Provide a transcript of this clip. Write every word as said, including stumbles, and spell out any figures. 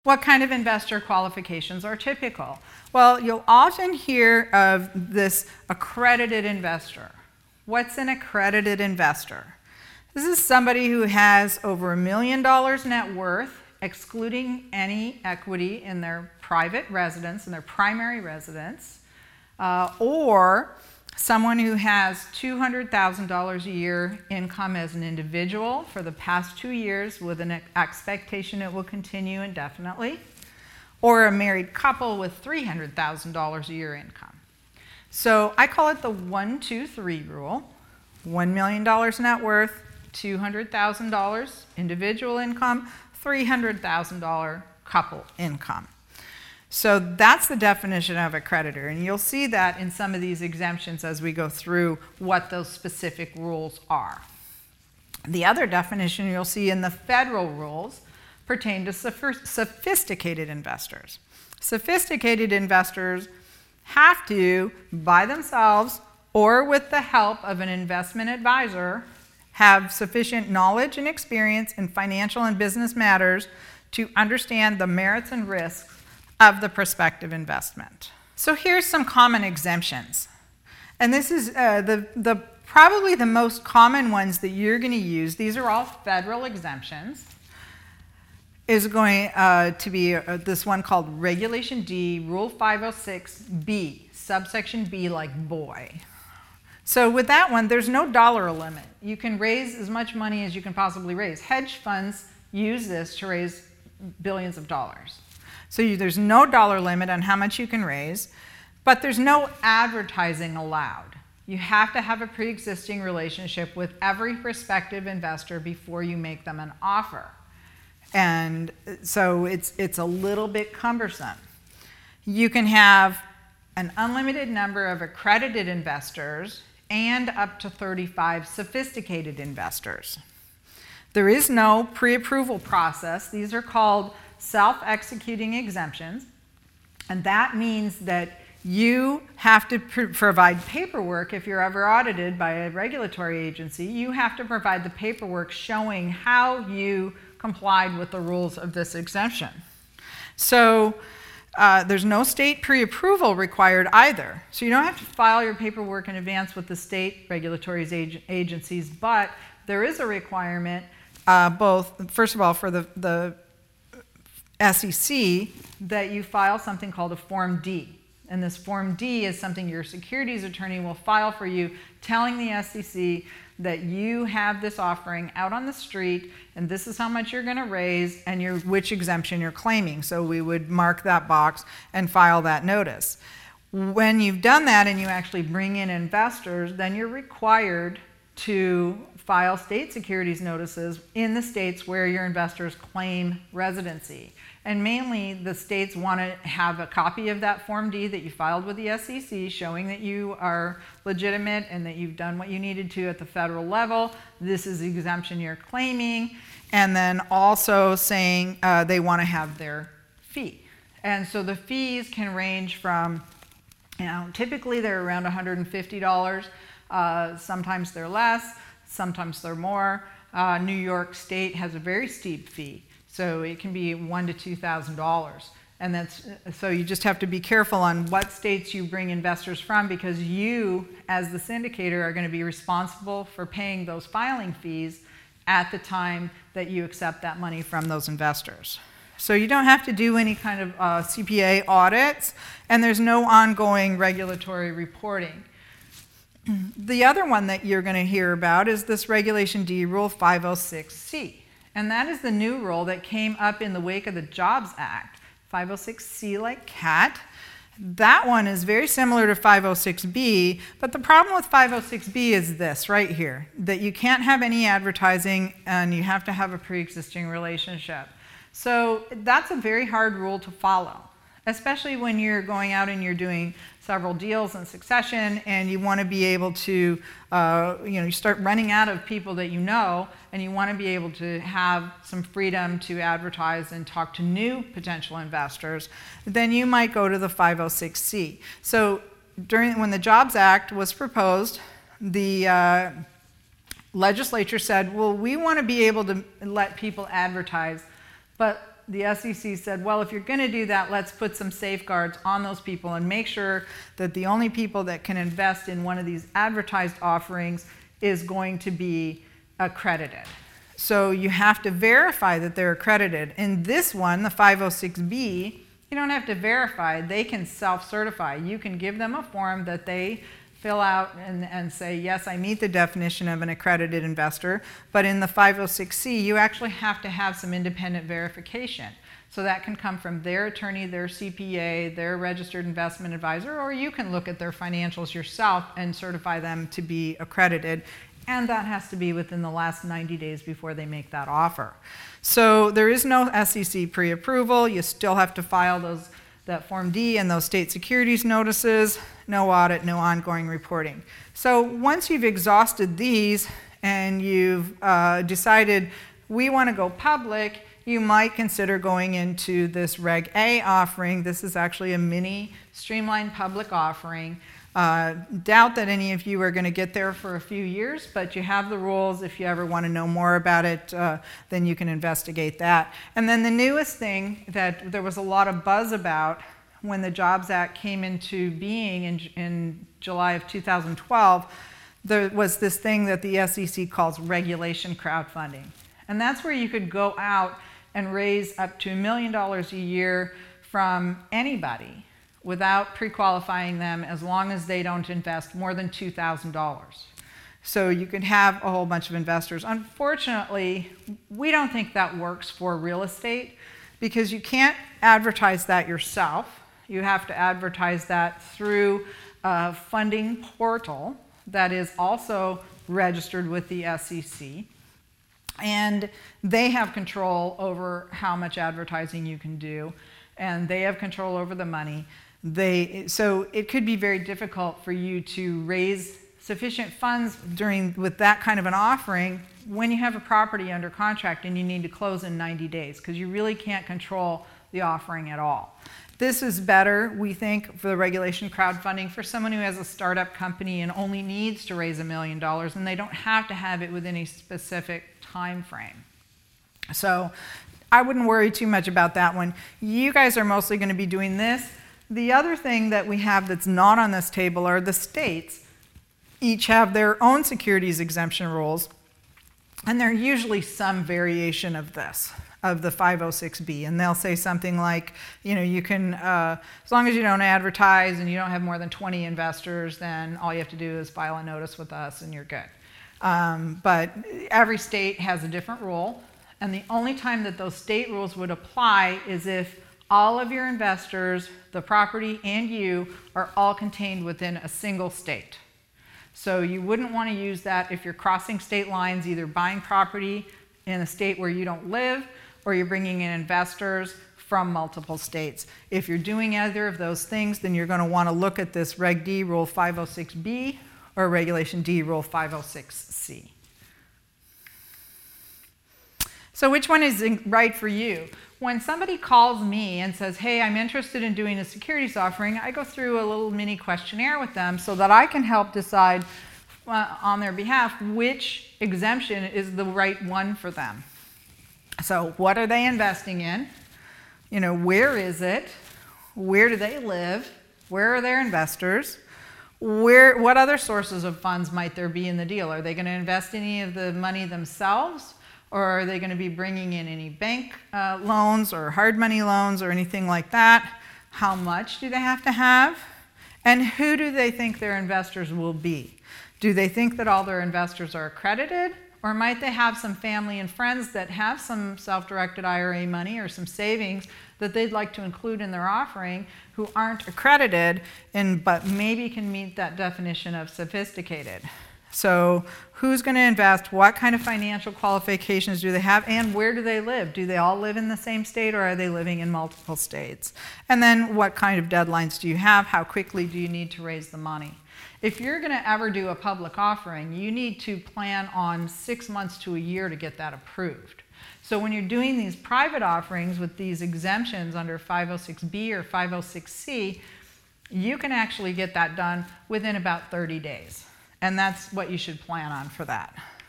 What kind of investor qualifications are typical? Well, you'll often hear of this accredited investor. What's an accredited investor? This is somebody who has over a million dollars net worth, excluding any equity in their private residence, in their primary residence, uh, or someone who has two hundred thousand dollars a year income as an individual for the past two years with an expectation it will continue indefinitely, or a married couple with three hundred thousand dollars a year income. So I call it the one two three rule. one million dollars net worth, two hundred thousand dollars individual income, three hundred thousand dollars couple income. So that's the definition of a creditor, and you'll see that in some of these exemptions as we go through what those specific rules are. The other definition you'll see in the federal rules pertain to sophisticated investors. Sophisticated investors have to, by themselves or with the help of an investment advisor, have sufficient knowledge and experience in financial and business matters to understand the merits and risks of the prospective investment. So here's some common exemptions. And this is uh, the, the, probably the most common ones that you're going to use. These are all federal exemptions. Is going uh, to be uh, this one called Regulation D, Rule five oh six B, subsection B like boy. So with that one, there's no dollar limit. You can raise as much money as you can possibly raise. Hedge funds use this to raise billions of dollars. So you, there's no dollar limit on how much you can raise, but there's no advertising allowed. You have to have a pre-existing relationship with every prospective investor before you make them an offer. And so it's, it's a little bit cumbersome. You can have an unlimited number of accredited investors and up to thirty-five sophisticated investors. There is no pre-approval process. These are called self-executing exemptions, and that means that you have to pr provide paperwork. If you're ever audited by a regulatory agency, you have to provide the paperwork showing how you complied with the rules of this exemption. So uh, there's no state pre-approval required either. So you don't have to file your paperwork in advance with the state regulatory ag agencies, but there is a requirement uh, both, first of all, for the, the S E C, that you file something called a Form D. And this Form D is something your securities attorney will file for you, telling the S E C that you have this offering out on the street, and this is how much you're going to raise, and your, which exemption you're claiming. So we would mark that box and file that notice. When you've done that and you actually bring in investors, then you're required to file state securities notices in the states where your investors claim residency. And mainly, the states want to have a copy of that Form D that you filed with the S E C showing that you are legitimate and that you've done what you needed to at the federal level. This is the exemption you're claiming. And then also saying uh, they want to have their fee. And so the fees can range from, you know, typically they're around one hundred fifty dollars. Uh, sometimes they're less, sometimes they're more. Uh, New York State has a very steep fee. So it can be one to two thousand dollars, and that's so you just have to be careful on what states you bring investors from, because you, as the syndicator, are going to be responsible for paying those filing fees at the time that you accept that money from those investors. So you don't have to do any kind of uh, C P A audits, and there's no ongoing regulatory reporting. The other one that you're going to hear about is this Regulation D, Rule five oh six C. And that is the new rule that came up in the wake of the Jobs Act, five oh six C like cat. That one is very similar to five oh six B, but the problem with five oh six B is this right here, that you can't have any advertising and you have to have a pre-existing relationship. So that's a very hard rule to follow, especially when you're going out and you're doing several deals in succession and you want to be able to, uh, you know, you start running out of people that you know, and you want to be able to have some freedom to advertise and talk to new potential investors, then you might go to the five oh six C. So during, when the Jobs Act was proposed, the uh, legislature said, well, we want to be able to let people advertise, but the S E C said, well, if you're going to do that, let's put some safeguards on those people and make sure that the only people that can invest in one of these advertised offerings is going to be accredited. So you have to verify that they're accredited. In this one, the five oh six B, you don't have to verify. They can self-certify. You can give them a form that they fill out and, and say, yes, I meet the definition of an accredited investor. But in the five oh six C, you actually have to have some independent verification. So that can come from their attorney, their C P A, their registered investment advisor, or you can look at their financials yourself and certify them to be accredited. And that has to be within the last ninety days before they make that offer. So there is no S E C pre-approval. You still have to file those, that Form D and those state securities notices. No audit, no ongoing reporting. So once you've exhausted these and you've uh, decided we want to go public, you might consider going into this Reg A offering. This is actually a mini streamlined public offering. Uh, doubt that any of you are going to get there for a few years, but you have the rules. If you ever want to know more about it, uh, then you can investigate that. And then the newest thing that there was a lot of buzz about when the Jobs Act came into being in, in July of two thousand twelve, there was this thing that the S E C calls regulation crowdfunding. And that's where you could go out and raise up to a million dollars a year from anybody without pre-qualifying them, as long as they don't invest more than two thousand dollars. So you could have a whole bunch of investors. Unfortunately, we don't think that works for real estate because you can't advertise that yourself. You have to advertise that through a funding portal that is also registered with the S E C. And they have control over how much advertising you can do, and they have control over the money. They, so it could be very difficult for you to raise sufficient funds during, with that kind of an offering when you have a property under contract and you need to close in ninety days, because you really can't control the offering at all. This is better, we think, for the regulation crowdfunding for someone who has a startup company and only needs to raise a million dollars, and they don't have to have it within a specific time frame. So I wouldn't worry too much about that one. You guys are mostly going to be doing this. The other thing that we have that's not on this table are the states. Each have their own securities exemption rules, and they're usually some variation of this, of the five oh six B, and they'll say something like, you know, you can, uh, as long as you don't advertise and you don't have more than twenty investors, then all you have to do is file a notice with us and you're good. Um, but every state has a different rule, and the only time that those state rules would apply is if all of your investors, the property, and you are all contained within a single state. So you wouldn't want to use that if you're crossing state lines, either buying property in a state where you don't live, or you're bringing in investors from multiple states. If you're doing either of those things, then you're going to want to look at this Reg D Rule five oh six B or Regulation D Rule five oh six C. So which one is right for you? When somebody calls me and says, hey, I'm interested in doing a securities offering, I go through a little mini questionnaire with them so that I can help decide uh, on their behalf which exemption is the right one for them. So what are they investing in? You know, where is it? Where do they live? Where are their investors? Where, what other sources of funds might there be in the deal? Are they going to invest any of the money themselves? Or are they going to be bringing in any bank uh, loans or hard money loans or anything like that? How much do they have to have? And who do they think their investors will be? Do they think that all their investors are accredited? Or might they have some family and friends that have some self-directed I R A money or some savings that they'd like to include in their offering who aren't accredited and but maybe can meet that definition of sophisticated? So who's going to invest? What kind of financial qualifications do they have? And where do they live? Do they all live in the same state, or are they living in multiple states? And then what kind of deadlines do you have? How quickly do you need to raise the money? If you're going to ever do a public offering, you need to plan on six months to a year to get that approved. So when you're doing these private offerings with these exemptions under five oh six B or five oh six C, you can actually get that done within about thirty days. And that's what you should plan on for that.